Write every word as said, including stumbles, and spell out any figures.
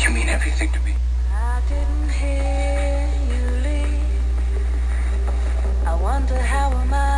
You mean everything to me. I didn't hear you leave. I wonder how am I